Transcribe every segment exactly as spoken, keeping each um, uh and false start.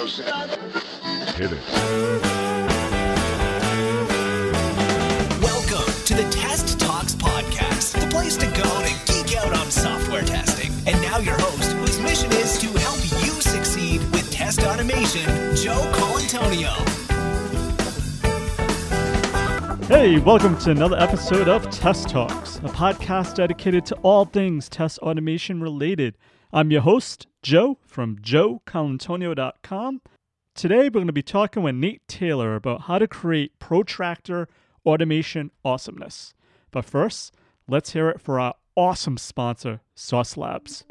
Hit it. Welcome to the Test Talks Podcast, the place to go to geek out on software testing. And now your host, whose mission is to help you succeed with test automation, Joe Colantonio. Hey, welcome to another episode of Test Talks, a podcast dedicated to all things test automation related. I'm your host, Joe, from joe colantonio dot com. Today, we're going to be talking with Nate Taylor about how to create protractor automation awesomeness. But first, let's hear it for our awesome sponsor, Sauce Labs.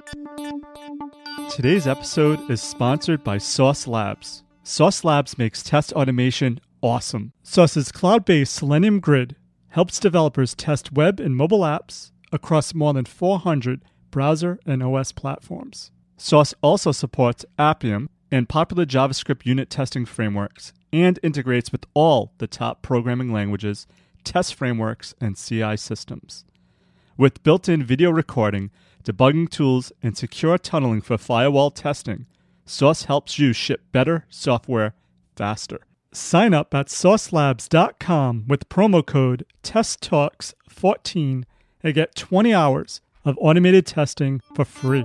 Today's episode is sponsored by Sauce Labs. Sauce Labs makes test automation awesome. Sauce's cloud-based Selenium Grid helps developers test web and mobile apps across more than four hundred browser and O S platforms. Sauce also supports Appium and popular JavaScript unit testing frameworks and integrates with all the top programming languages, test frameworks, and C I systems. With built-in video recording, debugging tools, and secure tunneling for firewall testing, Sauce helps you ship better software faster. Sign up at sauce labs dot com with promo code test talks fourteen and get twenty hours of automated testing for free.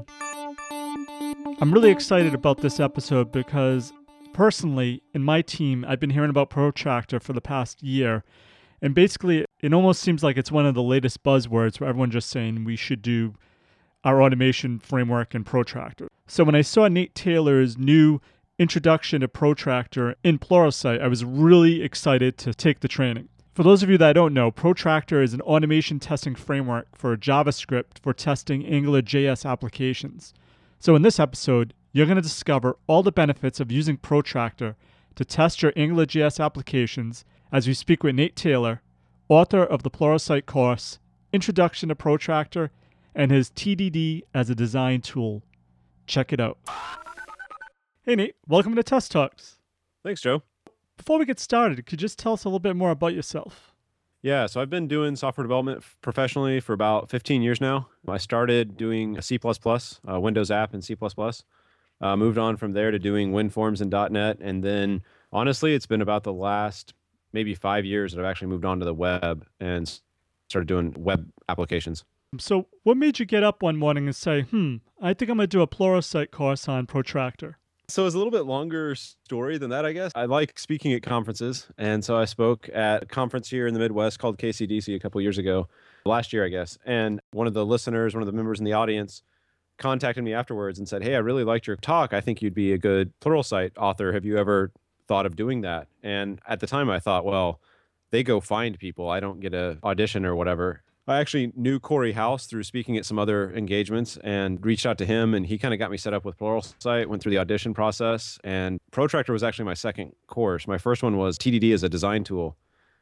I'm really excited about this episode because personally, in my team, I've been hearing about Protractor for the past year. And basically, it almost seems like it's one of the latest buzzwords where everyone's just saying we should do our automation framework in Protractor. So when I saw Nate Taylor's new introduction to Protractor in Pluralsight, I was really excited to take the training. For those of you that don't know, Protractor is an automation testing framework for JavaScript for testing Angular J S applications. So in this episode, you're going to discover all the benefits of using Protractor to test your Angular J S applications as we speak with Nate Taylor, author of the Pluralsight course, Introduction to Protractor, and his T D D as a design tool. Check it out. Hey Nate, welcome to Test Talks. Thanks, Joe. Before we get started, could you just tell us a little bit more about yourself? Yeah, so I've been doing software development professionally for about fifteen years now. I started doing C plus plus, a Windows app in C plus plus. Uh, moved on from there to doing WinForms and dot net. And then, honestly, it's been about the last maybe five years that I've actually moved on to the web and started doing web applications. So what made you get up one morning and say, hmm, I think I'm going to do a Pluralsight course on Protractor? So it's a little bit longer story than that, I guess. I like speaking at conferences. And so I spoke at a conference here in the Midwest called K C D C a couple years ago, last year, I guess. And one of the listeners, one of the members in the audience contacted me afterwards and said, hey, I really liked your talk. I think you'd be a good Pluralsight author. Have you ever thought of doing that? And at the time I thought, well, they go find people. I don't get an audition or whatever. I actually knew Corey House through speaking at some other engagements and reached out to him, and he kind of got me set up with Pluralsight, went through the audition process, and Protractor was actually my second course. My first one was T D D as a design tool.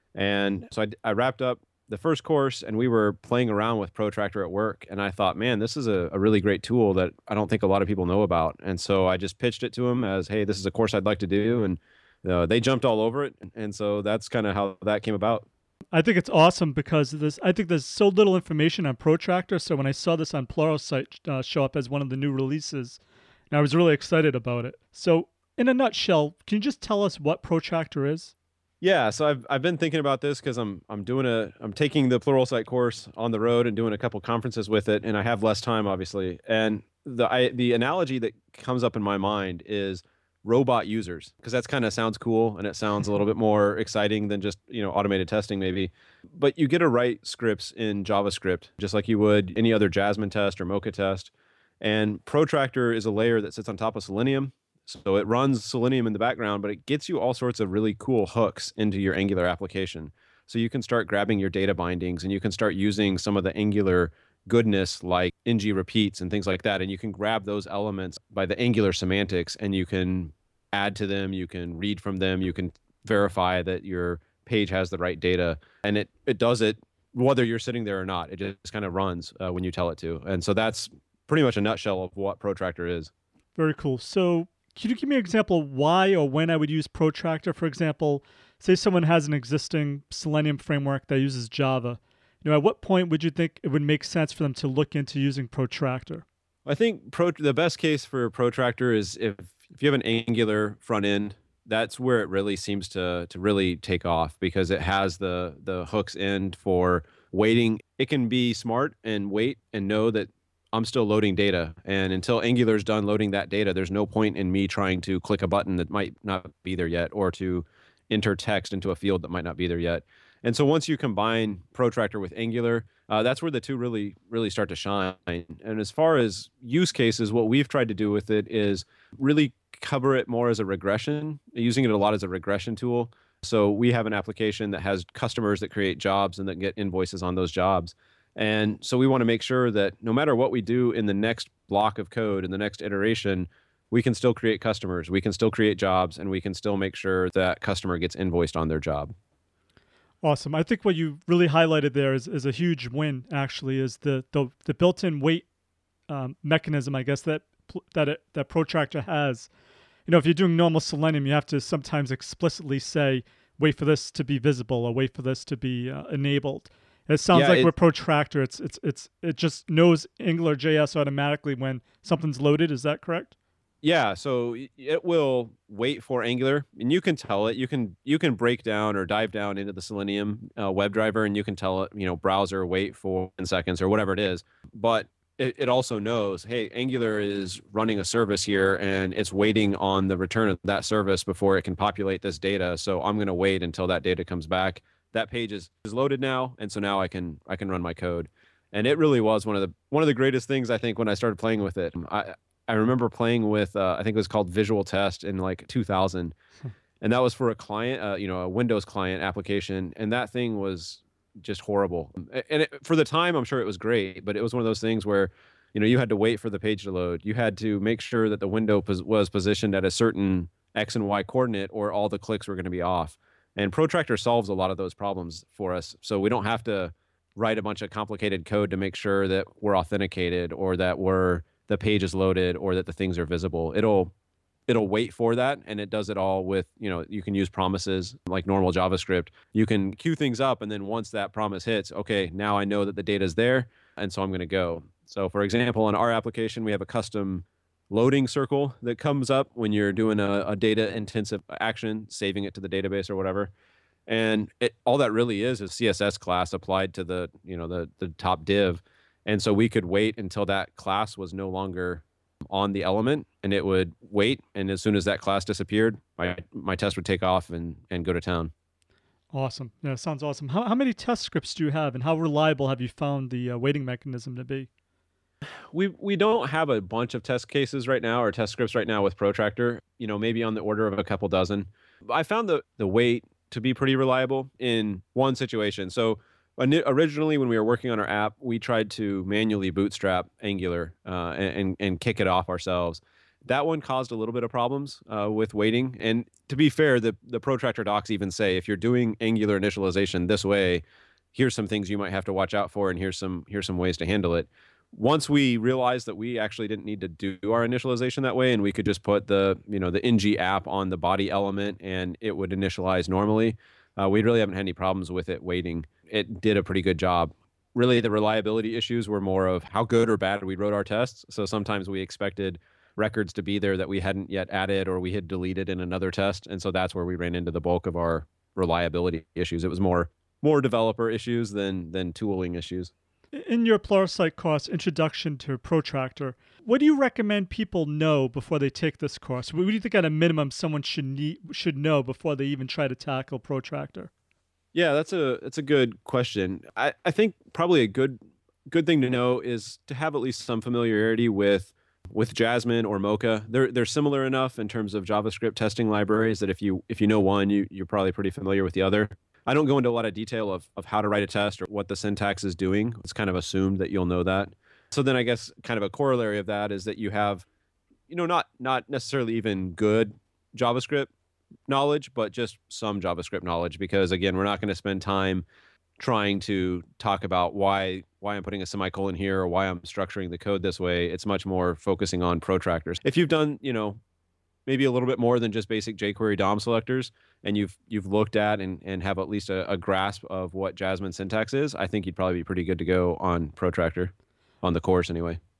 And so I, I wrapped up the first course, and we were playing around with Protractor at work, and I thought, man, this is a, a really great tool that I don't think a lot of people know about. And so I just pitched it to him as, hey, this is a course I'd like to do, and uh, they jumped all over it, and so that's kind of how that came about. I think it's awesome because this. I think there's so little information on Protractor. So when I saw this on Pluralsight uh, show up as one of the new releases, and I was really excited about it. So in a nutshell, can you just tell us what Protractor is? Yeah, so I've I've been thinking about this because I'm I'm doing a I'm taking the Pluralsight course on the road and doing a couple conferences with it, and I have less time, obviously. And the I, the analogy that comes up in my mind is robot users, because that's kind of sounds cool and it sounds a little bit more exciting than just, you know, automated testing maybe. But you get to write scripts in JavaScript just like you would any other Jasmine test or Mocha test. And Protractor is a layer that sits on top of Selenium. So it runs Selenium in the background, but it gets you all sorts of really cool hooks into your Angular application. So you can start grabbing your data bindings and you can start using some of the Angular goodness like ng repeats and things like that. And you can grab those elements by the Angular semantics and you can add to them, you can read from them, you can verify that your page has the right data. And it, it does it whether you're sitting there or not. It just kind of runs uh, when you tell it to. And so that's pretty much a nutshell of what Protractor is. Very cool. So can you give me an example of why or when I would use Protractor? For example, say someone has an existing Selenium framework that uses Java. You know, at what point would you think it would make sense for them to look into using Protractor? I think pro, the best case for Protractor is if if you have an Angular front end, that's where it really seems to to really take off because it has the the hooks end for waiting. It can be smart and wait and know that I'm still loading data. And until Angular's done loading that data, there's no point in me trying to click a button that might not be there yet or to enter text into a field that might not be there yet. And so once you combine Protractor with Angular, uh, that's where the two really, really start to shine. And as far as use cases, what we've tried to do with it is really cover it more as a regression, using it a lot as a regression tool. So we have an application that has customers that create jobs and that get invoices on those jobs. And so we want to make sure that no matter what we do in the next block of code, in the next iteration, we can still create customers, we can still create jobs, and we can still make sure that customer gets invoiced on their job. Awesome. I think what you really highlighted there is, is a huge win, actually, is the the, the built-in wait um, mechanism, I guess, that that it, that Protractor has. You know, if you're doing normal Selenium, you have to sometimes explicitly say, wait for this to be visible or wait for this to be uh, enabled. It sounds yeah, like it, with Protractor, it's it's it's it just knows Angular J S automatically when something's loaded. Is that correct? Yeah, so it will wait for Angular, and you can tell it. You can you can break down or dive down into the Selenium uh, WebDriver, and you can tell it, you know, browser wait for ten seconds or whatever it is. But it, it also knows, hey, Angular is running a service here, and it's waiting on the return of that service before it can populate this data. So I'm going to wait until that data comes back. That page is, is loaded now, and so now I can I can run my code. And it really was one of the one of the greatest things, I think, when I started playing with it. I I remember playing with, uh, I think it was called Visual Test in like two thousand. And that was for a client, uh, you know, a Windows client application. And that thing was just horrible. And it, for the time, I'm sure it was great, but it was one of those things where, you know, you had to wait for the page to load. You had to make sure that the window pos- was positioned at a certain X and Y coordinate or all the clicks were going to be off. And Protractor solves a lot of those problems for us. So we don't have to write a bunch of complicated code to make sure that we're authenticated or that we're the page is loaded or that the things are visible. It'll it'll wait for that, and it does it all with, you know, you can use promises like normal JavaScript. You can queue things up, and then once that promise hits, okay, now I know that the data is there, and so I'm going to go. So for example, in our application, we have a custom loading circle that comes up when you're doing a, a data intensive action, saving it to the database or whatever. And it, all that really is is C S S class applied to the, you know, the the top div. And so we could wait until that class was no longer on the element, and it would wait. And as soon as that class disappeared, my my test would take off and, and go to town. Awesome. Yeah, sounds awesome. How how many test scripts do you have, and how reliable have you found the uh, waiting mechanism to be? We we don't have a bunch of test cases right now or test scripts right now with Protractor. You know, maybe on the order of a couple dozen. I found the the wait to be pretty reliable in one situation. So originally, when we were working on our app, we tried to manually bootstrap Angular uh, and, and kick it off ourselves. That one caused a little bit of problems uh, with waiting. And to be fair, the, the Protractor docs even say, if you're doing Angular initialization this way, here's some things you might have to watch out for, and here's some here's some ways to handle it. Once we realized that we actually didn't need to do our initialization that way, and we could just put the, you know, the N G app on the body element and it would initialize normally, uh, we really haven't had any problems with it waiting. It did a pretty good job. Really, the reliability issues were more of how good or bad we wrote our tests. So sometimes we expected records to be there that we hadn't yet added or we had deleted in another test. And so that's where we ran into the bulk of our reliability issues. It was more more developer issues than than tooling issues. In your Pluralsight course, Introduction to Protractor, what do you recommend people know before they take this course? What do you think at a minimum someone should need, should know before they even try to tackle Protractor? Yeah, that's a that's a good question. I, I think probably a good good thing to know is to have at least some familiarity with with Jasmine or Mocha. They're they're similar enough in terms of JavaScript testing libraries that if you if you know one, you you're probably pretty familiar with the other. I don't go into a lot of detail of of how to write a test or what the syntax is doing. It's kind of assumed that you'll know that. So then I guess kind of a corollary of that is that you have, you know, not not necessarily even good JavaScript knowledge, but just some JavaScript knowledge, because again, we're not going to spend time trying to talk about why why I'm putting a semicolon here or why I'm structuring the code this way. It's much more focusing on protractors. If you've done, you know, maybe a little bit more than just basic jQuery D O M selectors, and you've you've looked at and, and have at least a, a grasp of what Jasmine syntax is, I think you'd probably be pretty good to go on Protractor, on the course anyway.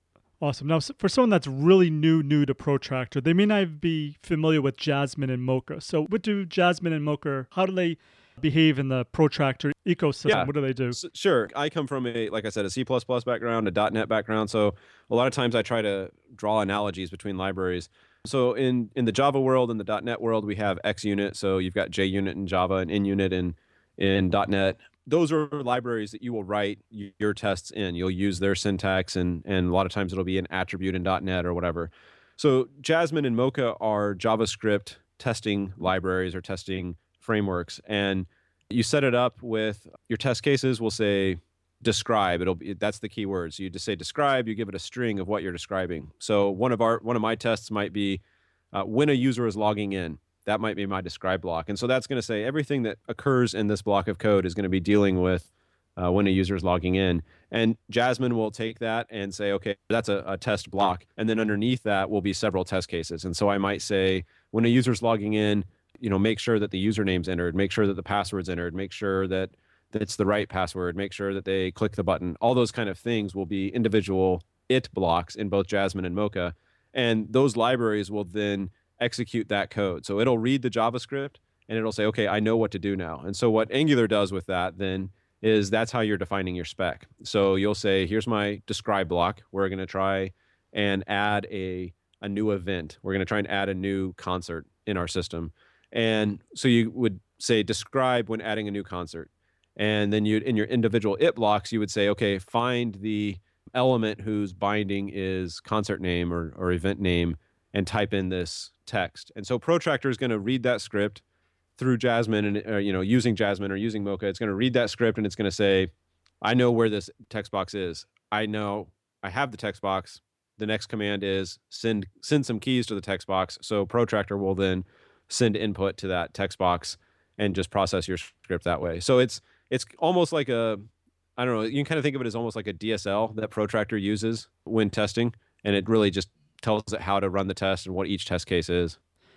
Awesome. Now, s- for someone that's really new, new to Protractor, they may not be familiar with Jasmine and Mocha. So what do Jasmine and Mocha, how do they behave in the Protractor ecosystem? Yeah. What do they do? S- Sure. I come from a, like I said, a C plus plus background, a dot net background. So a lot of times I try to draw analogies between libraries. So in, in the Java world and the dot net world, we have XUnit. So you've got JUnit in Java and InUnit in, in dot net. Those are libraries that you will write your tests in. You'll use their syntax, and, and a lot of times it'll be an attribute in dot net or whatever. So Jasmine and Mocha are JavaScript testing libraries or testing frameworks. And you set it up with your test cases will say describe. It'll be, that's the key word. So you just say describe, you give it a string of what you're describing. So one of our one of my tests might be uh, when a user is logging in. That might be my describe block. And so that's going to say everything that occurs in this block of code is going to be dealing with uh, when a user is logging in. And Jasmine will take that and say, okay, that's a, a test block. And then underneath that will be several test cases. And so I might say, when a user's logging in, you know, make sure that the username's entered, make sure that the password's entered, make sure that, that it's the right password, make sure that they click the button. All those kind of things will be individual it blocks in both Jasmine and Mocha. And those libraries will then execute that code. So it'll read the JavaScript and it'll say, okay, I know what to do now. And so what Angular does with that then is that's how you're defining your spec. So you'll say, here's my describe block. We're going to try and add a, a new event. We're going to try and add a new concert in our system. And so you would say describe when adding a new concert. And then you in your individual it blocks, you would say, okay, find the element whose binding is concert name or, or event name and type in this text. And so Protractor is going to read that script through Jasmine and, or, you know, using Jasmine or using Mocha. It's going to read that script and it's going to say, I know where this text box is. I know I have the text box. The next command is send, send some keys to the text box. So Protractor will then send input to that text box and just process your script that way. So it's, it's almost like a, I don't know, you can kind of think of it as almost like a D S L that Protractor uses when testing. And it really just tells it how to run the test and what each test case is.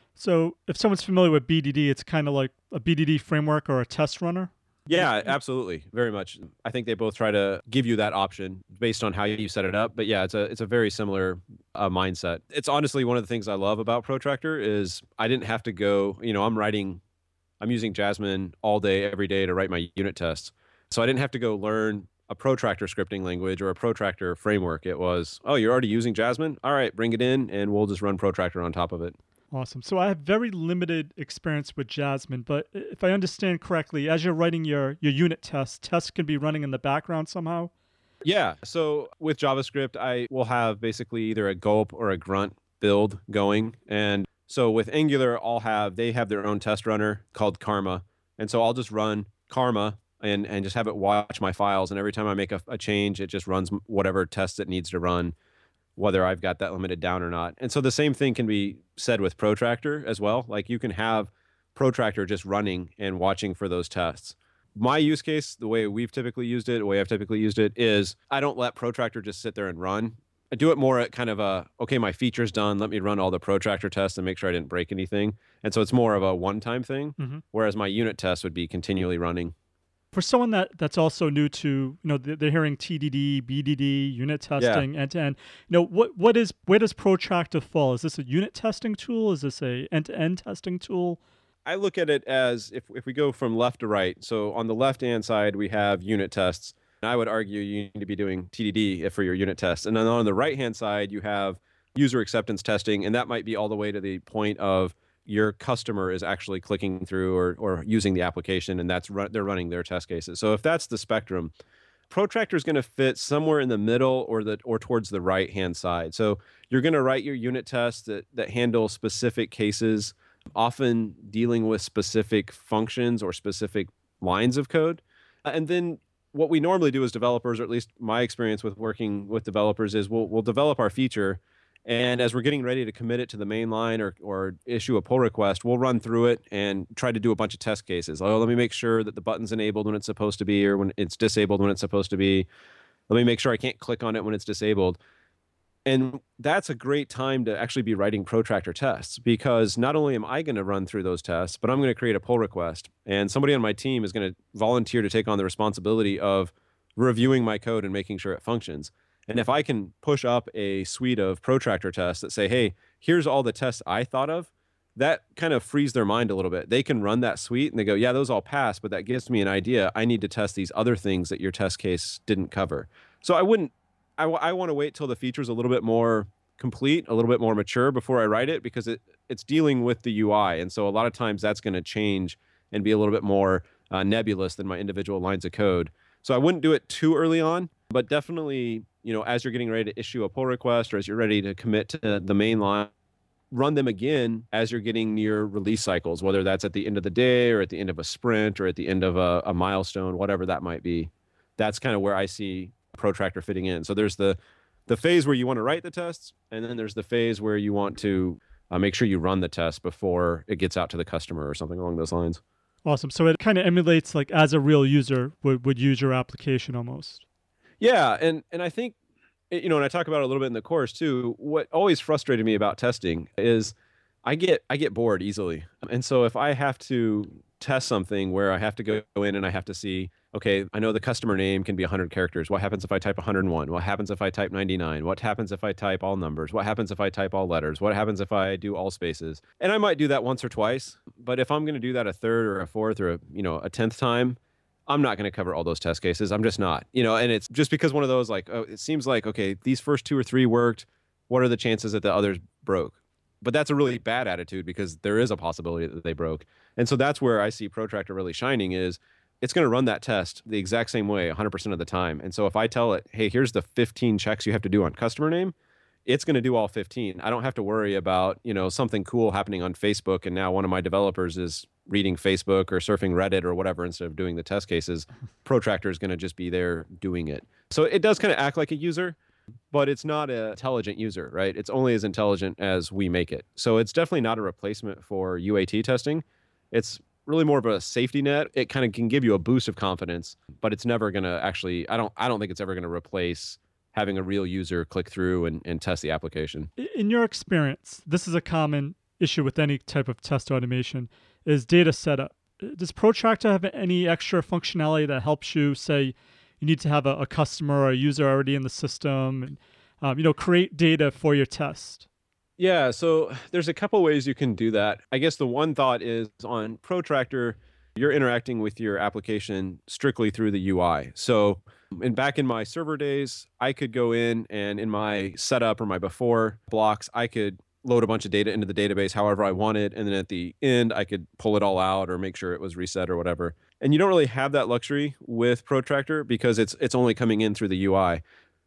So if someone's familiar with B D D, it's kind of like a B D D framework or a test runner? Yeah, absolutely. Very much. I think they both try to give you that option based on how you set it up. But yeah, it's a it's a very similar uh, mindset. It's honestly one of the things I love about Protractor is I didn't have to go, you know, I'm writing, I'm using Jasmine all day, every day to write my unit tests. So I didn't have to go learn a Protractor scripting language or a Protractor framework. It was, oh, you're already using Jasmine? All right, bring it in and we'll just run Protractor on top of it. Awesome. So I have very limited experience with Jasmine, but if I understand correctly, as you're writing your, your unit tests, tests can be running in the background somehow? Yeah. So with JavaScript, I will have basically either a gulp or a grunt build going. And so with Angular, I'll have, they have their own test runner called Karma. And so I'll just run Karma and, and just have it watch my files. And every time I make a, a change, it just runs whatever test it needs to run, whether I've got that limited down or not. And so the same thing can be said with Protractor as well. Like you can have Protractor just running and watching for those tests. My use case, the way we've typically used it, the way I've typically used it is I don't let Protractor just sit there and run. I do it more at kind of a, okay, my feature's done. Let me run all the Protractor tests and make sure I didn't break anything. And so it's more of a one-time thing, mm-hmm. whereas my unit tests would be continually running. For someone that, that's also new to, you know, they're hearing T D D, B D D, unit testing, yeah. end-to-end, you know, what what is, where does Protractor fall? Is this a unit testing tool? Is this a end-to-end testing tool? I look at it as if, if we go from left to right. So on the left-hand side, we have unit tests. And I would argue you need to be doing T D D for your unit tests. And then on the right-hand side, you have user acceptance testing. And that might be all the way to the point of your customer is actually clicking through or, or using the application, and that's run, they're running their test cases. So if that's the spectrum, Protractor is going to fit somewhere in the middle or the or towards the right-hand side. So you're going to write your unit tests that, that handle specific cases, often dealing with specific functions or specific lines of code. And then what we normally do as developers, or at least my experience with working with developers, is we'll we'll develop our feature. And as we're getting ready to commit it to the main line or, or issue a pull request, we'll run through it and try to do a bunch of test cases. Oh, let me make sure that the button's enabled when it's supposed to be or when it's disabled when it's supposed to be. Let me make sure I can't click on it when it's disabled. And that's a great time to actually be writing Protractor tests because not only am I going to run through those tests, but I'm going to create a pull request. And somebody on my team is going to volunteer to take on the responsibility of reviewing my code and making sure it functions. And if I can push up a suite of protractor tests that say, hey, here's all the tests I thought of, that kind of frees their mind a little bit. They can run that suite and they go, yeah, those all pass, but that gives me an idea. I need to test these other things that your test case didn't cover. So I wouldn't, I, w- I want to wait till the feature's a little bit more complete, a little bit more mature before I write it, because it, it's dealing with the U I. And so a lot of times that's going to change and be a little bit more uh, nebulous than my individual lines of code. So I wouldn't do it too early on, but definitely, you know, as you're getting ready to issue a pull request or as you're ready to commit to the main line, run them again as you're getting near release cycles, whether that's at the end of the day or at the end of a sprint or at the end of a, a milestone, whatever that might be. That's kind of where I see protractor fitting in. So there's the the phase where you want to write the tests, and then there's the phase where you want to uh, make sure you run the test before it gets out to the customer or something along those lines. Awesome. So it kind of emulates like as a real user would, would use your application almost. Yeah, and and I think, you know, and I talk about it a little bit in the course too, what always frustrated me about testing is I get I get bored easily. And so if I have to test something where I have to go in and I have to see, okay, I know the customer name can be one hundred characters. What happens if I type one hundred one? What happens if I type ninety-nine? What happens if I type all numbers? What happens if I type all letters? What happens if I do all spaces? And I might do that once or twice, but if I'm going to do that a third or a fourth or a, you know, a tenth time, I'm not going to cover all those test cases. I'm just not, you know, and it's just because one of those, like, oh, it seems like, okay, these first two or three worked. What are the chances that the others broke? But that's a really bad attitude because there is a possibility that they broke. And so that's where I see Protractor really shining is it's going to run that test the exact same way one hundred percent of the time. And so if I tell it, hey, here's the fifteen checks you have to do on customer name, it's going to do all fifteen. I don't have to worry about, you know, something cool happening on Facebook and now one of my developers is reading Facebook or surfing Reddit or whatever instead of doing the test cases. Protractor is going to just be there doing it. So it does kind of act like a user, but it's not an intelligent user, right? It's only as intelligent as we make it. So it's definitely not a replacement for U A T testing. It's really more of a safety net. It kind of can give you a boost of confidence, but it's never going to actually, I don't, I don't think it's ever going to replace having a real user click through and, and test the application. In your experience, this is a common issue with any type of test automation, is data setup. Does Protractor have any extra functionality that helps you, say, you need to have a, a customer or a user already in the system and, um, you know, create data for your test? Yeah, so there's a couple ways you can do that. I guess the one thought is on Protractor, you're interacting with your application strictly through the U I. So and back in my server days, I could go in and in my setup or my before blocks, I could load a bunch of data into the database however I wanted. And then at the end, I could pull it all out or make sure it was reset or whatever. And you don't really have that luxury with Protractor because it's it's only coming in through the U I.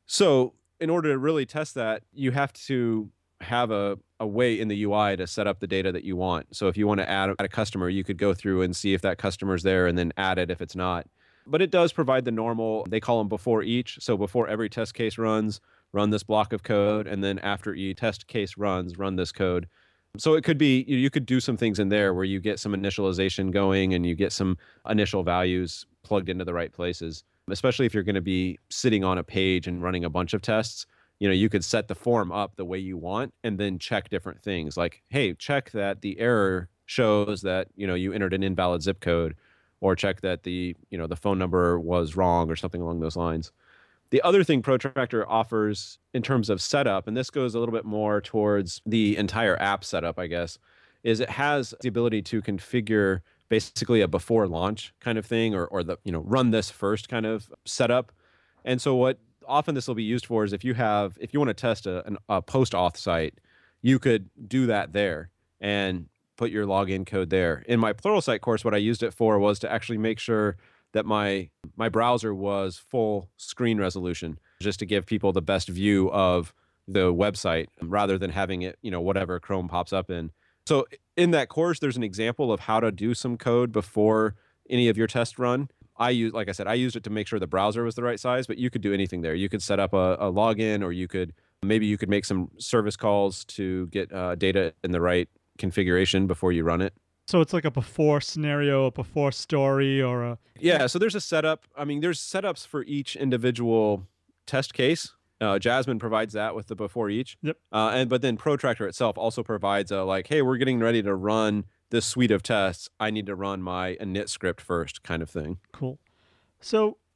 So in order to really test that, you have to have a, a way in the U I to set up the data that you want. So if you want to add, add a customer, you could go through and see if that customer's there and then add it if it's not. But it does provide the normal, they call them before each. So before every test case runs, run this block of code. And then after each test case runs, run this code. So it could be, you could do some things in there where you get some initialization going and you get some initial values plugged into the right places, especially if you're going to be sitting on a page and running a bunch of tests. You know, you could set the form up the way you want and then check different things like, hey, check that the error shows that, you know, you entered an invalid zip code, or check that the, you know, the phone number was wrong or something along those lines. The other thing Protractor offers in terms of setup, and this goes a little bit more towards the entire app setup, I guess, is it has the ability to configure basically a before launch kind of thing, or or the, you know, run this first kind of setup. And so what often this will be used for is if you have, if you want to test a, an, a post auth site, you could do that there and put your login code there. In my Pluralsight course, what I used it for was to actually make sure that my my browser was full screen resolution, just to give people the best view of the website rather than having it, you know, whatever Chrome pops up in. So in that course, there's an example of how to do some code before any of your tests run. I use, like I said, I used it to make sure the browser was the right size, but you could do anything there. You could set up a, a login, or you could, maybe you could make some service calls to get uh, data in the right configuration before you run it. So it's like a before scenario, a before story, or a... Yeah, so there's a setup. I mean, there's setups for each individual test case. Uh, Jasmine provides that with the before each. Yep. Uh, and but then Protractor itself also provides a like, hey, we're getting ready to run this suite of tests. I need to run my init script first kind of thing. Cool. So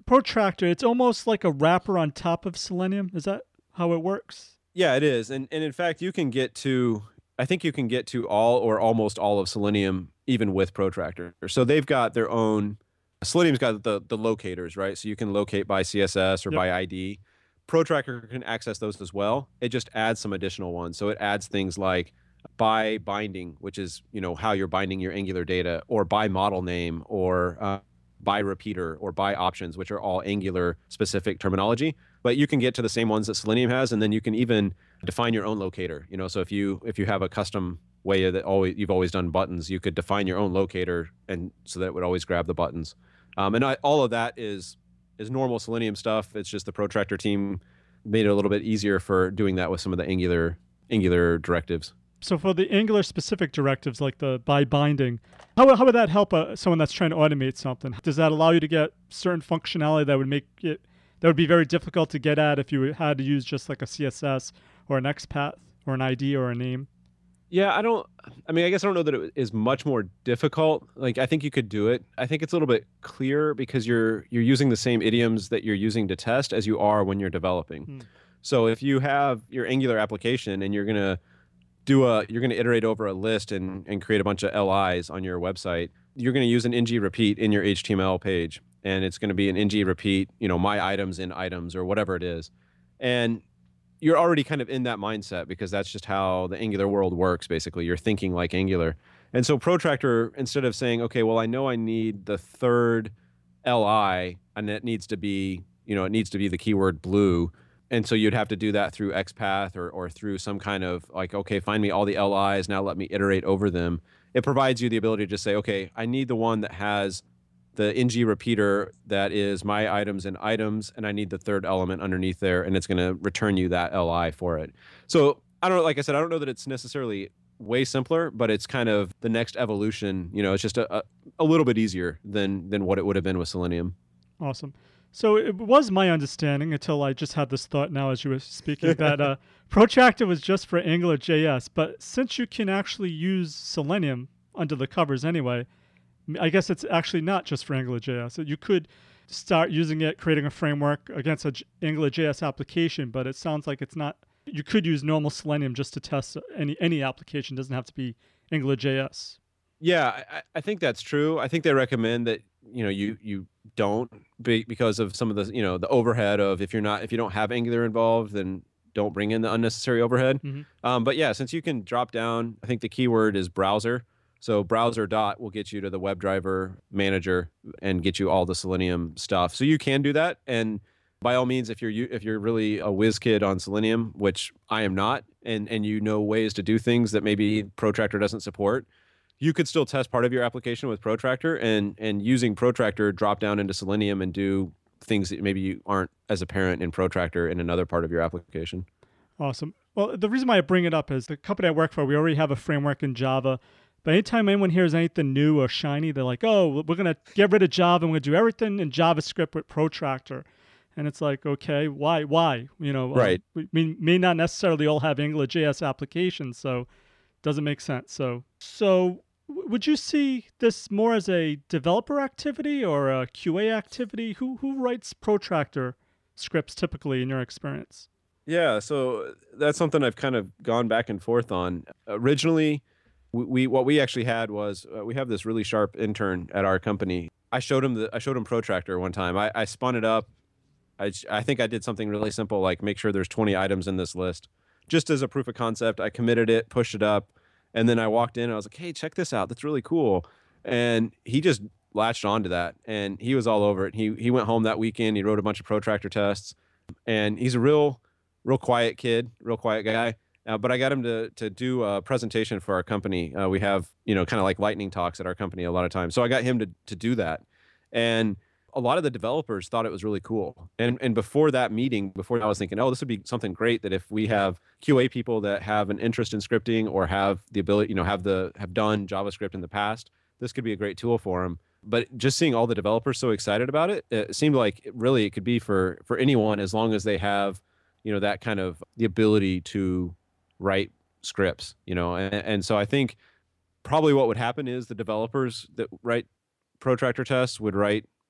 Protractor, it's almost like a wrapper on top of Selenium. Is that how it works? Yeah, it is. And and in fact, you can get to, I think you can get to all or almost all of Selenium even with Protractor. So they've got their own, Selenium's got the, the locators, right? So you can locate by C S S or Yep. by I D. Protractor can access those as well. It just adds some additional ones. So it adds things like by binding, which is, you know, how you're binding your Angular data, or by model name, or uh, by repeater, or by options, which are all Angular specific terminology. But you can get to the same ones that Selenium has, and then you can even define your own locator. You know, so if you if you have a custom way that always you've always done buttons, you could define your own locator, and so that it would always grab the buttons. Um, and I, all of that is is normal Selenium stuff. It's just the Protractor team made it a little bit easier for doing that with some of the Angular Angular directives. So for the Angular specific directives, like the by binding, how, how would that help uh, someone that's trying to automate something? Does that allow you to get certain functionality that would make it, that would be very difficult to get at if you had to use just like a C S S or an XPath or an I D or a name? Yeah, I don't, I mean, I guess I don't know that it is much more difficult. Like, I think you could do it. I think it's a little bit clearer because you're you're using the same idioms that you're using to test as you are when you're developing. Hmm. So if you have your Angular application and you're going to do a, you're going to iterate over a list and, and create a bunch of L Is on your website, you're going to use an ng repeat in your H T M L page. And it's going to be an ng repeat, you know, my items in items or whatever it is. And you're already kind of in that mindset because that's just how the Angular world works, basically. You're thinking like Angular. And so Protractor, instead of saying, okay, well, I know I need the third L I, and it needs to be, you know, it needs to be the keyword blue. And so you'd have to do that through XPath or, or through some kind of like, okay, find me all the L Is, now let me iterate over them. It provides you the ability to just say, okay, I need the one that has the ng repeater that is my items and items, and I need the third element underneath there, and it's going to return you that L I for it. So I don't know, like I said, I don't know that it's necessarily way simpler, but it's kind of the next evolution. You know, it's just a, a, a little bit easier than than what it would have been with Selenium. Awesome. So it was my understanding until I just had this thought now as you were speaking that uh, Protractor was just for Angular J S, but since you can actually use Selenium under the covers anyway, I guess it's actually not just for Angular J S. You could start using it, creating a framework against an Angular J S application, but it sounds like it's not. You could use normal Selenium just to test any any application. It doesn't have to be Angular J S. Yeah, I, I think that's true. I think they recommend that you know you you don't be, because of some of the you know the overhead of if you're not if you don't have Angular involved, then don't bring in the unnecessary overhead. Mm-hmm. Um, but yeah, since you can drop down, I think the keyword is browser. So browser dot will get you to the WebDriver manager and get you all the Selenium stuff. So you can do that. And by all means, if you're if you're really a whiz kid on Selenium, which I am not, and and you know ways to do things that maybe Protractor doesn't support, you could still test part of your application with Protractor and and using Protractor drop down into Selenium and do things that maybe you aren't as apparent in Protractor in another part of your application. Awesome. Well, the reason why I bring it up is the company I work for, we already have a framework in Java. But anytime anyone hears anything new or shiny, they're like, oh, we're going to get rid of Java and we're going to do everything in JavaScript with Protractor. And it's like, okay, why? Why? You know, right. uh, we may not necessarily all have Angular J S applications, so it doesn't make sense. So, so would you see this more as a developer activity or a Q A activity? Who who writes Protractor scripts typically in your experience? Yeah, so that's something I've kind of gone back and forth on. Originally, We, we what we actually had was uh, we have this really sharp intern at our company. I showed him the I showed him Protractor one time. I, I spun it up. I I think I did something really simple like make sure there's twenty items in this list, just as a proof of concept. I committed it, pushed it up, and then I walked in. And I was like, hey, check this out. That's really cool. And he just latched onto that, and he was all over it. He he went home that weekend. He wrote a bunch of Protractor tests, and he's a real real quiet kid, real quiet guy. Uh, but I got him to to do a presentation for our company. Uh, we have, you know, kind of like lightning talks at our company a lot of times. So I got him to to do that. And a lot of the developers thought it was really cool. And and before that meeting, before I was thinking, oh, this would be something great that if we have Q A people that have an interest in scripting or have the ability, you know, have the have done JavaScript in the past, this could be a great tool for them. But just seeing all the developers so excited about it, it seemed like it really it could be for for anyone as long as they have, you know, that kind of the ability to write scripts, you know, and, and so I think probably what would happen is the developers that write Protractor tests would write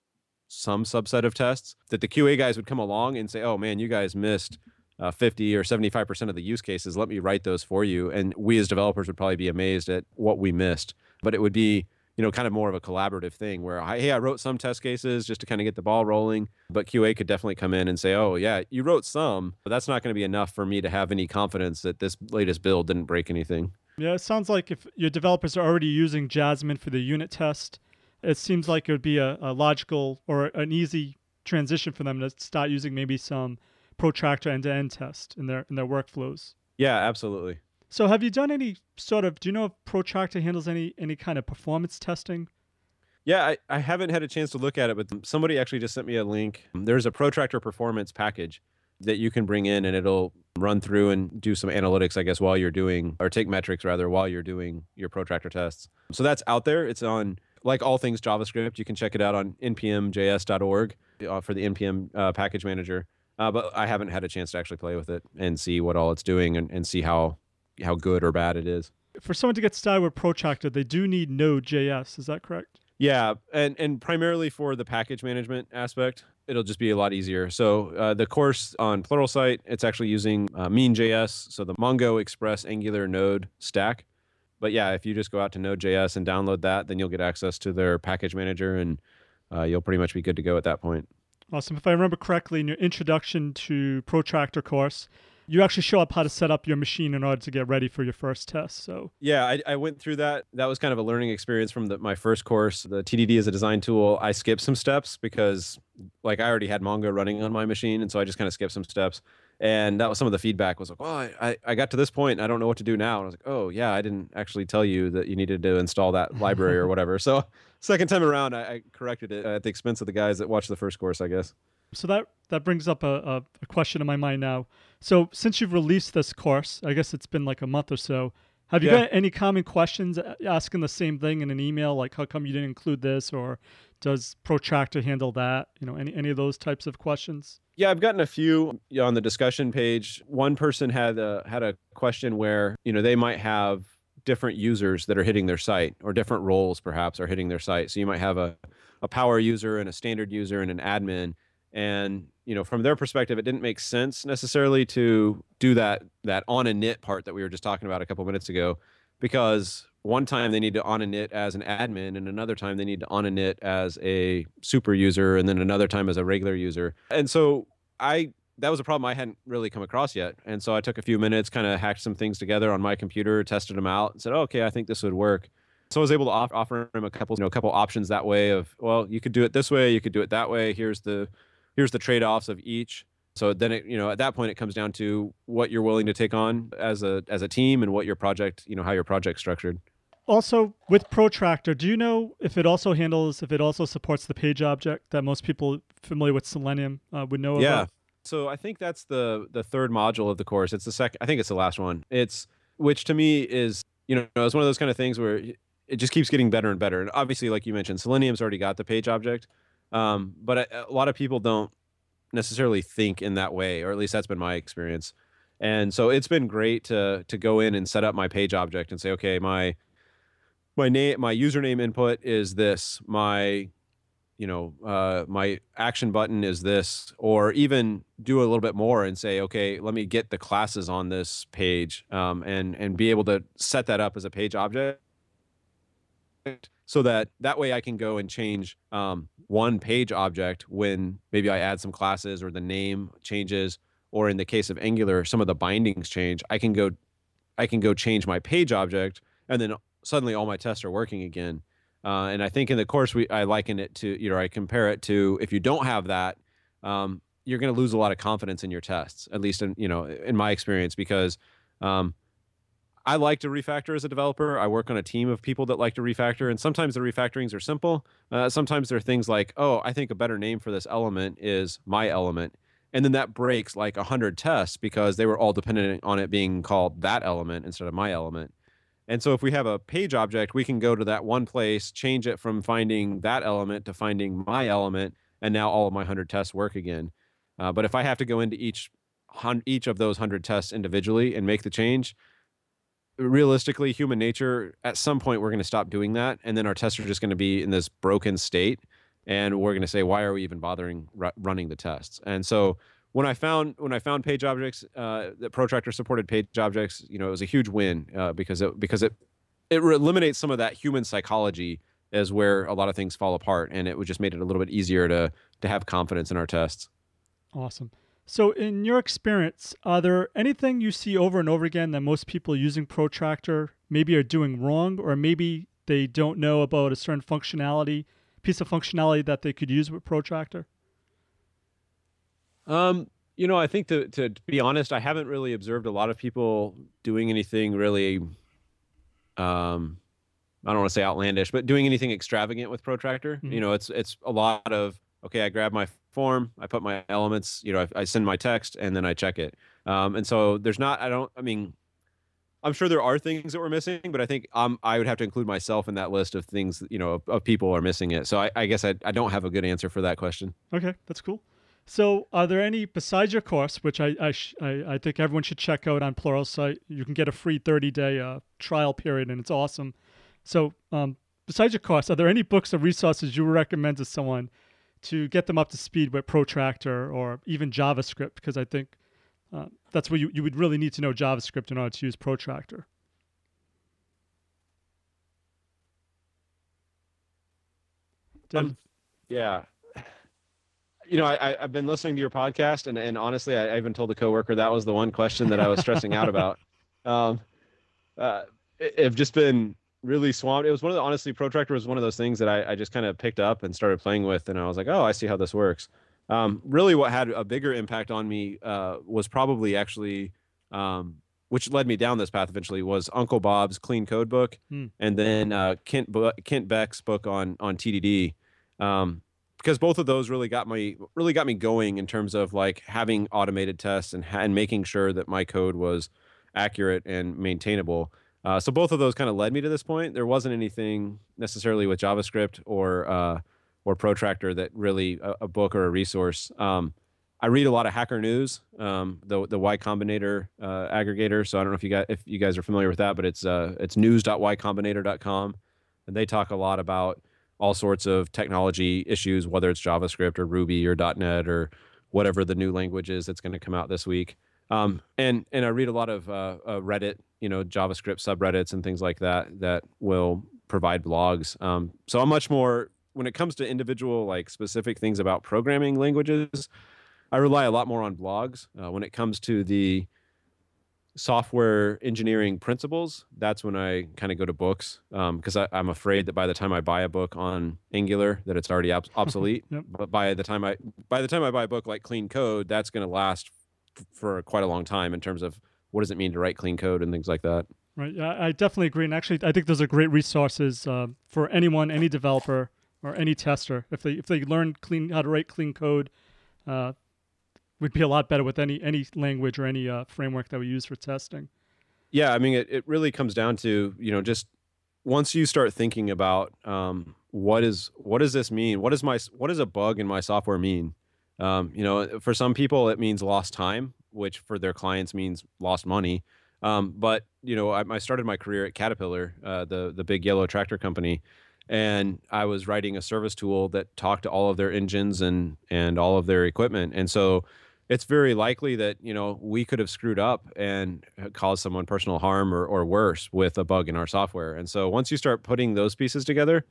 some subset of tests, that the Q A guys would come along and say, oh man, you guys missed uh, fifty or seventy-five percent of the use cases. Let me write those for you. And we as developers would probably be amazed at what we missed. But it would be, you know, kind of more of a collaborative thing where, I, hey, I wrote some test cases just to kind of get the ball rolling, but Q A could definitely come in and say, oh yeah, you wrote some, but that's not going to be enough for me to have any confidence that this latest build didn't break anything. Yeah, it sounds like if your developers are already using Jasmine for the unit test, it seems like it would be a, a logical or an easy transition for them to start using maybe some Protractor end-to-end test in their in their workflows. Yeah, absolutely. So have you done any sort of, do you know if Protractor handles any any kind of performance testing? Yeah, I, I haven't had a chance to look at it, but somebody actually just sent me a link. There's a Protractor performance package that you can bring in, and it'll run through and do some analytics, I guess, while you're doing, or take metrics rather, while you're doing your Protractor tests. So that's out there. It's on, like all things JavaScript, you can check it out on N P M J S dot org uh, for the N P M uh, package manager. Uh, but I haven't had a chance to actually play with it and see what all it's doing and, and see how how good or bad it is. For someone to get started with Protractor, they do need Node.js. Is that correct? Yeah, and, and primarily for the package management aspect, it'll just be a lot easier. So uh, the course on Pluralsight, it's actually using uh, Mean.js, so the Mongo, Express, Angular, Node stack. But yeah, if you just go out to Node.js and download that, then you'll get access to their package manager, and uh, you'll pretty much be good to go at that point. Awesome. If I remember correctly, in your introduction to Protractor course, you actually show up how to set up your machine in order to get ready for your first test. So yeah, I, I went through that. That was kind of a learning experience from the, my first course. The T D D as a design tool, I skipped some steps because like I already had Mongo running on my machine, and so I just kind of skipped some steps. And that was some of the feedback was like, oh, I, I got to this point and I don't know what to do now. And I was like, oh yeah, I didn't actually tell you that you needed to install that library or whatever. So second time around, I, I corrected it at the expense of the guys that watched the first course, I guess. So that, that brings up a, a, a question in my mind now. So since you've released this course, I guess it's been like a month or so, have you Yeah. got any common questions asking the same thing in an email, like how come you didn't include this, or does Protractor handle that? You know, any, any of those types of questions? Yeah, I've gotten a few on the discussion page. One person had a, had a question where, you know, they might have different users that are hitting their site, or different roles perhaps are hitting their site. So you might have a, a power user and a standard user and an admin. And, you know, from their perspective, it didn't make sense necessarily to do that that on init part that we were just talking about a couple minutes ago, because one time they need to on init as an admin, and another time they need to on init as a super user, and then another time as a regular user. And so I that was a problem I hadn't really come across yet. And so I took a few minutes, kind of hacked some things together on my computer, tested them out, and said, oh, okay, I think this would work. So I was able to off- offer him a couple, you know, a couple options that way of, well, you could do it this way, you could do it that way. Here's the here's the trade-offs of each. So then it, you know, at that point it comes down to what you're willing to take on as a as a team, and what your project, you know, how your project's structured. Also, with Protractor, do you know if it also handles, if it also supports the page object that most people familiar with Selenium uh, would know Yeah. about? So I think that's the the third module of the course. It's the second. I think it's the last one. It's which to me is, you know, it's one of those kind of things where it just keeps getting better and better. And obviously, like you mentioned, Selenium's already got the page object, um, but a, a lot of people don't necessarily think in that way, or at least that's been my experience. And so it's been great to to go in and set up my page object and say, okay, my my name, my username input is this, my you know, uh, my action button is this, or even do a little bit more and say, okay, let me get the classes on this page, um, and and be able to set that up as a page object, so that that way I can go and change um, one page object when maybe I add some classes or the name changes, or in the case of Angular, some of the bindings change. I can go, I can go change my page object, and then suddenly all my tests are working again. Uh, and I think in the course, we I liken it to, you know, I compare it to, if you don't have that, um, you're going to lose a lot of confidence in your tests, at least in, you know, in my experience, because um, I like to refactor as a developer. I work on a team of people that like to refactor, and sometimes the refactorings are simple. Uh, sometimes there are things like, oh, I think a better name for this element is my element. And then that breaks like a hundred tests because they were all dependent on it being called that element instead of my element. And so if we have a page object, we can go to that one place, change it from finding that element to finding my element, and now all of my hundred tests work again. Uh, but if I have to go into each hun- each of those hundred tests individually and make the change, realistically, human nature, at some point we're going to stop doing that, and then our tests are just going to be in this broken state. and we're going to say, why are we even bothering ru- running the tests? And so when I found when I found page objects, uh, that Protractor supported page objects, you know, it was a huge win uh, because it because it it eliminates some of that human psychology as where a lot of things fall apart, and it would just made it a little bit easier to to have confidence in our tests. Awesome. So in your experience, are there anything you see over and over again that most people using Protractor maybe are doing wrong, or maybe they don't know about a certain functionality, piece of functionality that they could use with Protractor? Um, you know, I think to, to to be honest, I haven't really observed a lot of people doing anything really, um, I don't want to say outlandish, but doing anything extravagant with Protractor. Mm-hmm. You know, it's it's a lot of, okay, I grab my form, I put my elements, you know, I, I send my text, and then I check it. Um, and so there's not, I don't, I mean, I'm sure there are things that we're missing, but I think um, I would have to include myself in that list of things, you know, of, of people are missing it. So I, I guess I, I don't have a good answer for that question. Okay, that's cool. So are there any, besides your course, which I I, sh- I, I think everyone should check out on Pluralsight, you can get a free thirty-day uh, trial period, and it's awesome. So um, besides your course, are there any books or resources you would recommend to someone to get them up to speed with Protractor or even JavaScript? Because I think uh, that's where you, you would really need to know JavaScript in order to use Protractor. Um, yeah. You know, I, I've been listening to your podcast, and, and honestly, I, I even told a coworker that was the one question that I was stressing out about. Um, uh, it, I've just been really swamped. It was one of the, honestly, Protractor was one of those things that I, I just kind of picked up and started playing with, and I was like, oh, I see how this works. Um, really, what had a bigger impact on me uh, was probably actually, um, which led me down this path eventually, was Uncle Bob's Clean Code book, hmm. and then uh, Kent Kent Beck's book on on T D D. Um, because both of those really got me really got me going in terms of like having automated tests and and making sure that my code was accurate and maintainable. Uh, so both of those kind of led me to this point. There wasn't anything necessarily with JavaScript or uh, or Protractor that really a, a book or a resource. Um, I read a lot of Hacker News, um, the the Y Combinator uh, aggregator. So I don't know if you guys if you guys are familiar with that, but it's uh, it's news dot y combinator dot com, and they talk a lot about all sorts of technology issues, whether it's JavaScript or Ruby or .NET or whatever the new language is that's going to come out this week. Um, and and I read a lot of uh, uh, Reddit, you know, JavaScript subreddits and things like that that will provide blogs. Um, so I'm much more, when it comes to individual, like specific things about programming languages, I rely a lot more on blogs. Uh, when it comes to the software engineering principles, that's when I kind of go to books, because um, I'm afraid that by the time I buy a book on Angular, that it's already ob- obsolete. Yep. But by the time I by the time I buy a book like Clean Code, that's going to last f- for quite a long time in terms of what does it mean to write clean code and things like that. Right. Yeah, I definitely agree. And actually, I think those are great resources uh, for anyone, any developer, or any tester. If they if they learn clean how to write clean code, uh, would be a lot better with any any language or any uh, framework that we use for testing. Yeah, I mean, it, it really comes down to, you know, just once you start thinking about um, what is what does this mean? What is my what does a bug in my software mean? Um, you know, for some people it means lost time, which for their clients means lost money. Um, but you know, I, I started my career at Caterpillar, uh, the the big yellow tractor company, and I was writing a service tool that talked to all of their engines and and all of their equipment, and so it's very likely that, you know, we could have screwed up and caused someone personal harm or, or worse with a bug in our software. And so once you start putting those pieces together,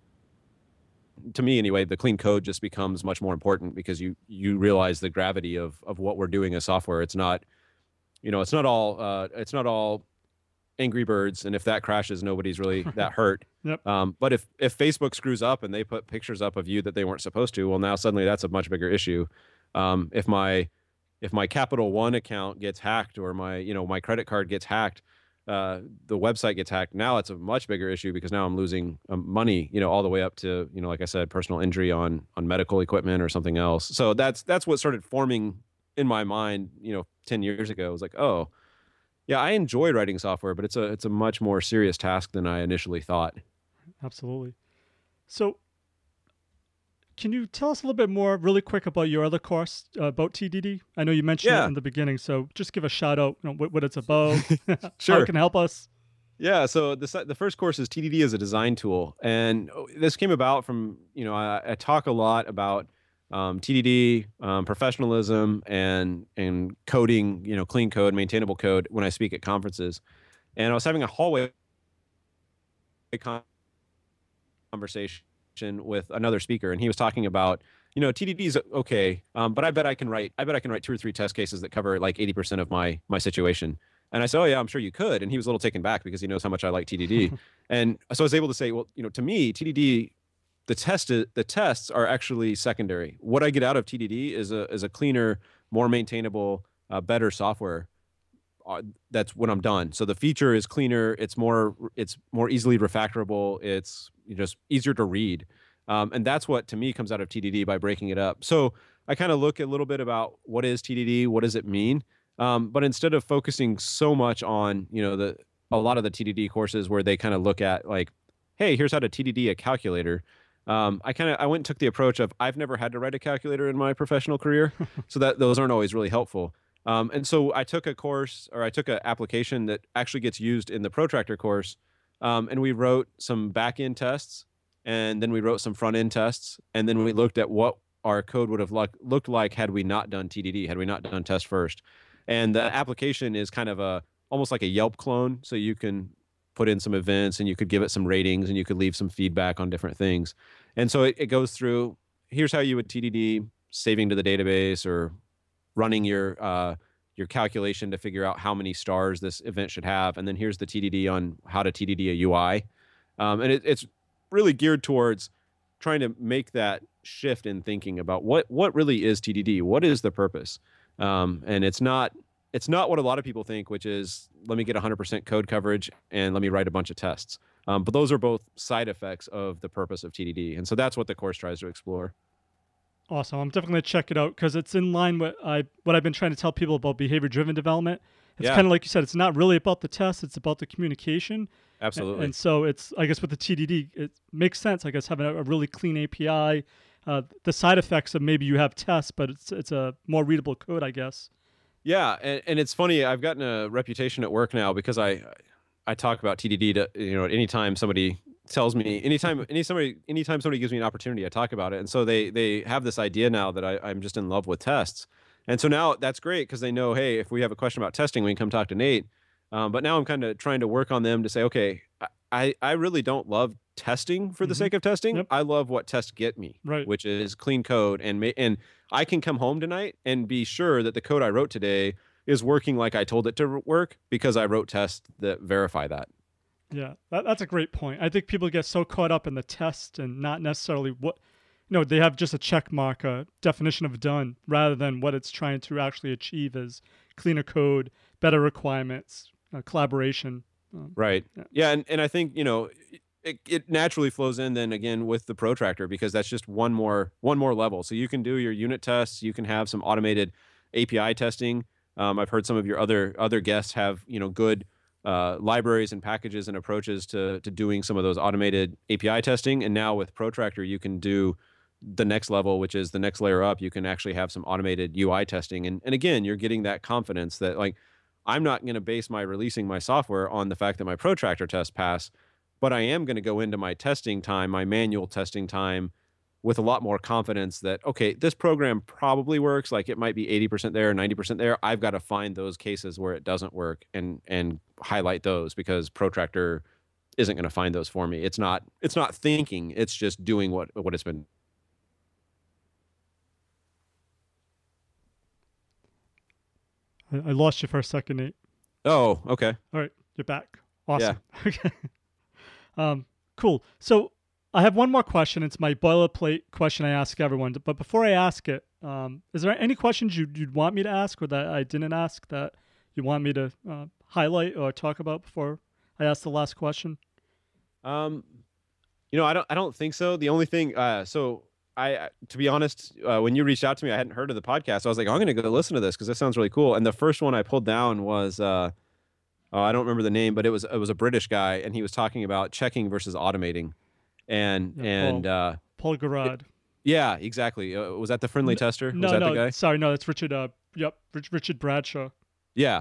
to me anyway, the clean code just becomes much more important, because you you realize the gravity of of what we're doing as software. It's not, you know, it's not all uh, it's not all Angry Birds, and if that crashes, nobody's really that hurt. Yep. Um, but if if Facebook screws up and they put pictures up of you that they weren't supposed to, well, now suddenly that's a much bigger issue. Um, if my if my Capital One account gets hacked, or my you know my credit card gets hacked, uh, the website gets hacked, now it's a much bigger issue, because now I'm losing um, money, you know, all the way up to, you know, like I said, personal injury on on medical equipment or something else. So that's that's what started forming in my mind, you know, ten years ago. It was like, oh, yeah, I enjoy writing software, but it's a it's a much more serious task than I initially thought. Absolutely. So can you tell us a little bit more really quick about your other course uh, about T D D? I know you mentioned yeah. it in the beginning, so just give a shout out, you know, what, what it's about, sure. how it can help us. Yeah, so the se- the first course is T D D as a design tool, and oh, this came about from you know I, I talk a lot about um, T D D, um, professionalism, and and coding, you know, clean code, maintainable code when I speak at conferences, and I was having a hallway conversation with another speaker, and he was talking about you know T D D is okay, um, but I bet I can write I bet I can write two or three test cases that cover like eighty percent of my my situation. And I said, oh, yeah, I'm sure you could. And he was a little taken back because he knows how much I like T D D. And so I was able to say, well, you know, to me, T D D, the test, the tests are actually secondary. What I get out of T D D is a is a cleaner, more maintainable, uh, better software. Uh, that's when I'm done. So the feature is cleaner. It's more it's more easily refactorable. It's just easier to read. Um, and that's what, to me, comes out of T D D by breaking it up. So I kind of look a little bit about what is T D D, what does it mean? Um, but instead of focusing so much on, you know, the a lot of the T D D courses where they kind of look at like, hey, here's how to T D D a calculator. Um, I kind of I went and took the approach of I've never had to write a calculator in my professional career, so that those aren't always really helpful. Um, and so I took a course or I took an application that actually gets used in the protractor course, um, and we wrote some back end tests, and then we wrote some front end tests, and then we looked at what our code would have look, looked like had we not done T D D, had we not done test first. And the application is kind of a almost like a Yelp clone. So you can put in some events and you could give it some ratings and you could leave some feedback on different things. And so it, it goes through, here's how you would T D D, saving to the database or running your uh, your calculation to figure out how many stars this event should have. And then here's the T D D on how to T D D a U I. Um, and it, it's really geared towards trying to make that shift in thinking about what what really is T D D? What is the purpose? Um, and it's not it's not what a lot of people think, which is let me get one hundred percent code coverage and let me write a bunch of tests. Um, but those are both side effects of the purpose of T D D, and so that's what the course tries to explore. Awesome. I'm definitely going to check it out because it's in line with I, what I've been trying to tell people about behavior-driven development. It's Yeah. kind of like you said, it's not really about the test, it's about the communication. Absolutely. And, and so it's, I guess with the T D D, it makes sense, I guess, having a, a really clean A P I. Uh, the side effects of maybe you have tests, but it's it's a more readable code, I guess. Yeah, and, and it's funny. I've gotten a reputation at work now because I I talk about T D D to you know anytime somebody tells me anytime any somebody anytime somebody gives me an opportunity, I talk about it. And so they they have this idea now that I, I'm just in love with tests. And so now that's great because they know, hey, if we have a question about testing, we can come talk to Nate. Um, but now I'm kind of trying to work on them to say, okay, I I really don't love testing for the Mhm. sake of testing. Yep. I love what tests get me, Right. which is clean code and ma- and I can come home tonight and be sure that the code I wrote today is working like I told it to work because I wrote tests that verify that. Yeah, that, that's a great point. I think people get so caught up in the test and not necessarily what, you know, they have just a check mark, a definition of done, rather than what it's trying to actually achieve is cleaner code, better requirements, uh, collaboration. Um, Right. Yeah. Yeah, and, and I think, you know, it, it naturally flows in then again with the protractor because that's just one more one more level. So you can do your unit tests, you can have some automated A P I testing. Um, I've heard some of your other other guests have, you know, good uh, libraries and packages and approaches to to doing some of those automated A P I testing. And now with protractor, you can do the next level, which is the next layer up. You can actually have some automated U I testing. And and again, you're getting that confidence that like I'm not going to base my releasing my software on the fact that my protractor tests pass, but I am going to go into my testing time, my manual testing time, with a lot more confidence that, okay, this program probably works. Like it might be eighty percent there, ninety percent there. I've got to find those cases where it doesn't work and and highlight those because protractor isn't going to find those for me. It's not it's not thinking, it's just doing what what it's been. I, I lost you for a second, Nate. Oh, okay. All right, you're back. Awesome. Okay. um, cool. So I have one more question. It's my boilerplate question I ask everyone. But before I ask it, um, is there any questions you'd, you'd want me to ask or that I didn't ask that you want me to uh, highlight or talk about before I ask the last question? Um, you know, I don't I don't think so. The only thing, uh, so I, to be honest, uh, when you reached out to me, I hadn't heard of the podcast. So I was like, oh, I'm going to go listen to this because this sounds really cool. And the first one I pulled down was, uh, oh, I don't remember the name, but it was it was a British guy, and he was talking about checking versus automating, and Yeah, and Paul, uh, Paul Garrod. yeah, exactly. Uh, was that the friendly N- tester? No, was that no, the guy? sorry, no, that's Richard. Uh, yep, Rich, Richard Bradshaw. Yeah. Yep.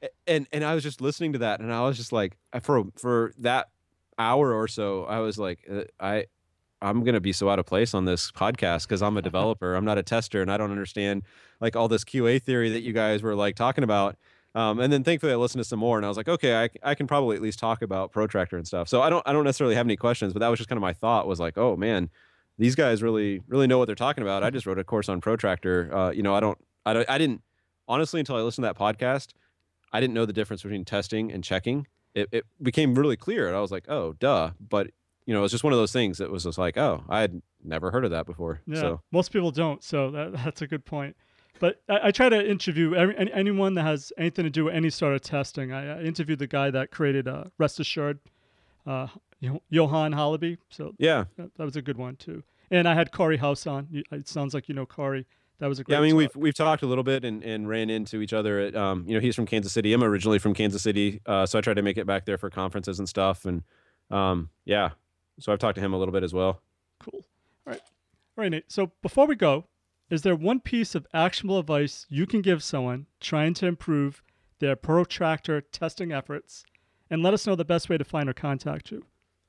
and and I was just listening to that, and I was just like, for for that hour or so, I was like, uh, I I'm gonna be so out of place on this podcast because I'm a developer, I'm not a tester, and I don't understand like all this Q A theory that you guys were like talking about. Um, and then thankfully I listened to some more, and I was like, okay, I I can probably at least talk about Protractor and stuff. So I don't I don't necessarily have any questions, but that was just kind of my thought was like, oh man, these guys really really know what they're talking about. I just wrote a course on Protractor. Uh, you know, I don't I don't I didn't honestly until I listened to that podcast. I didn't know the difference between testing and checking. It, it became really clear. And I was like, oh, duh. But, you know, it's just one of those things that was just like, oh, I had never heard of that before. Yeah, so. Most people don't. So that, that's a good point. But I, I try to interview every, any, anyone that has anything to do with any sort of testing. I, I interviewed the guy that created uh, Rest Assured, uh, Johan Halaby. So yeah, that, that was a good one, too. And I had Corey House on. It sounds like you know Corey. That was a great yeah, I mean, talk. we've we've talked a little bit and, and ran into each other. At, um, you know, he's from Kansas City. I'm originally from Kansas City, uh, so I tried to make it back there for conferences and stuff. And um, yeah, so I've talked to him a little bit as well. Cool. All right, all right, Nate. So before we go, is there one piece of actionable advice you can give someone trying to improve their Protractor testing efforts, and let us know the best way to find or contact you?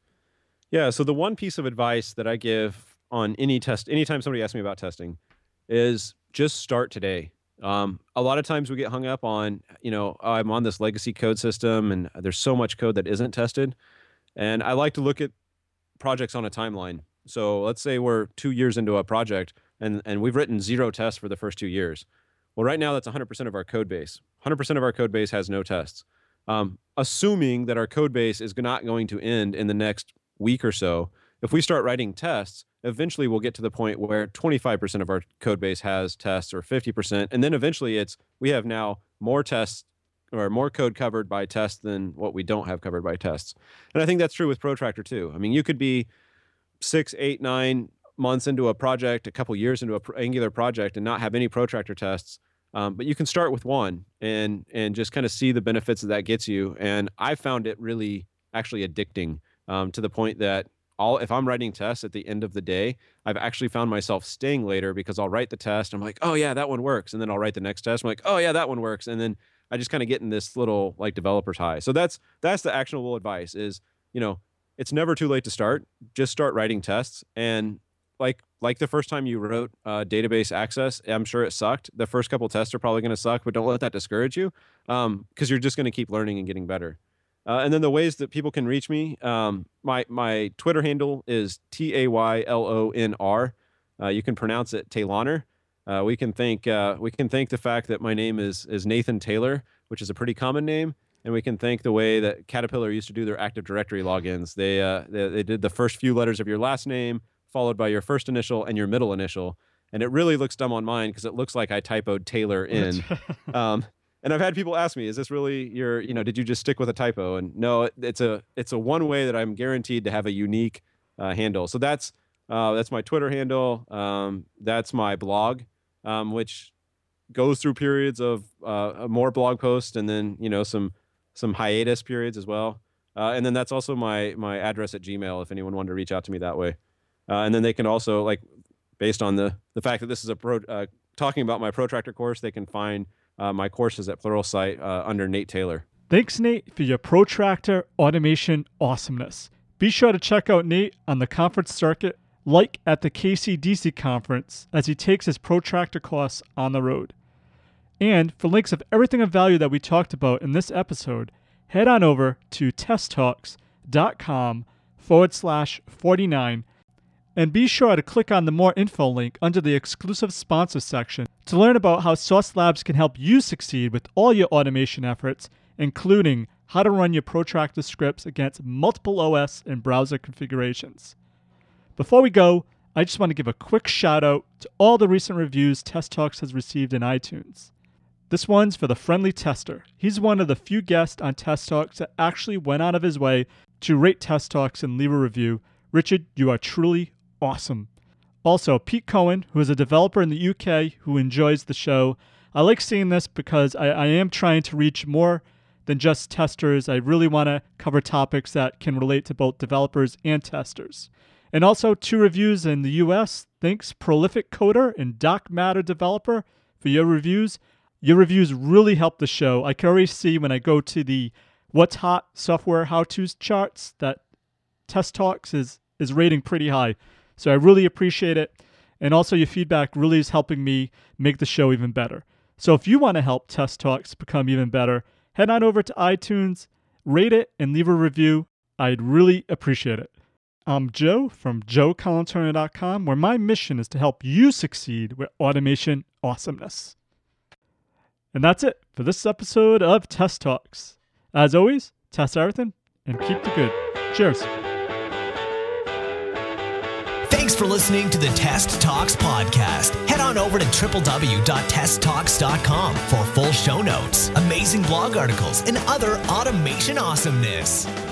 Yeah. So the one piece of advice that I give on any test, anytime somebody asks me about testing, is just start today. Um, a lot of times we get hung up on, you know, oh, I'm on this legacy code system and there's so much code that isn't tested. And I like to look at projects on a timeline. So let's say we're two years into a project and, and we've written zero tests for the first two years. Well, right now that's one hundred percent of our code base. one hundred percent of our code base has no tests. Um, assuming that our code base is not going to end in the next week or so, if we start writing tests, eventually we'll get to the point where twenty-five percent of our code base has tests or fifty percent. And then eventually it's, we have now more tests or more code covered by tests than what we don't have covered by tests. And I think that's true with Protractor too. I mean, you could be six, eight, nine months into a project, a couple years into a Angular project and not have any Protractor tests. Um, but you can start with one and, and just kind of see the benefits that that gets you. And I found it really actually addicting um, to the point that All, if I'm writing tests at the end of the day, I've actually found myself staying later because I'll write the test. I'm like, oh yeah, that one works. And then I'll write the next test. I'm like, oh yeah, that one works. And then I just kind of get in this little like developer's high. So that's, that's the actionable advice is, you know, it's never too late to start. Just start writing tests. And like, like the first time you wrote uh, database access, I'm sure it sucked. The first couple tests are probably going to suck, but don't let that discourage you um, because you're just going to keep learning and getting better. Uh, and then the ways that people can reach me, um, my my Twitter handle is T A Y L O N R. Uh, you can pronounce it Tayloner. Uh, we can thank uh, we can thank the fact that my name is is Nathan Taylor, which is a pretty common name, and we can thank the way that Caterpillar used to do their Active Directory logins. They uh, they, they did the first few letters of your last name, followed by your first initial and your middle initial, and it really looks dumb on mine because it looks like I typoed Taylor in. um, And I've had people ask me, is this really your, you know, did you just stick with a typo? And no, it, it's a it's a one way that I'm guaranteed to have a unique uh, handle. So that's uh, that's my Twitter handle. Um, that's my blog, um, which goes through periods of uh, more blog posts and then, you know, some some hiatus periods as well. Uh, and then that's also my my address at Gmail if anyone wanted to reach out to me that way. Uh, and then they can also, like, based on the the fact that this is a pro, uh, talking about my Protractor course, they can find Uh, my courses at Pluralsight uh, under Nate Taylor. Thanks, Nate, for your Protractor automation awesomeness. Be sure to check out Nate on the conference circuit, like at the K C D C conference, as he takes his Protractor course on the road. And for links of everything of value that we talked about in this episode, head on over to testtalks.com forward slash 49 and be sure to click on the More Info link under the exclusive sponsor section to learn about how Sauce Labs can help you succeed with all your automation efforts, including how to run your Protractor scripts against multiple O S and browser configurations. Before we go, I just want to give a quick shout out to all the recent reviews Test Talks has received in iTunes. This one's for the Friendly Tester. He's one of the few guests on Test Talks that actually went out of his way to rate Test Talks and leave a review. Richard, you are truly awesome. Also, Pete Cohen, who is a developer in the U K who enjoys the show. I like seeing this because I, I am trying to reach more than just testers. I really want to cover topics that can relate to both developers and testers. And also two reviews in the U S. Thanks, Prolific Coder and Doc Matter Developer, for your reviews. Your reviews really help the show. I can already see when I go to the What's Hot software how-tos charts that Test Talks is, is rating pretty high. So I really appreciate it. And also your feedback really is helping me make the show even better. So if you want to help Test Talks become even better, head on over to iTunes, rate it, and leave a review. I'd really appreciate it. I'm Joe from joe colantonio dot com, where my mission is to help you succeed with automation awesomeness. And that's it for this episode of Test Talks. As always, test everything and keep the good. Cheers. Thanks for listening to the Test Talks podcast. Head on over to w w w dot test talks dot com for full show notes, amazing blog articles, and other automation awesomeness.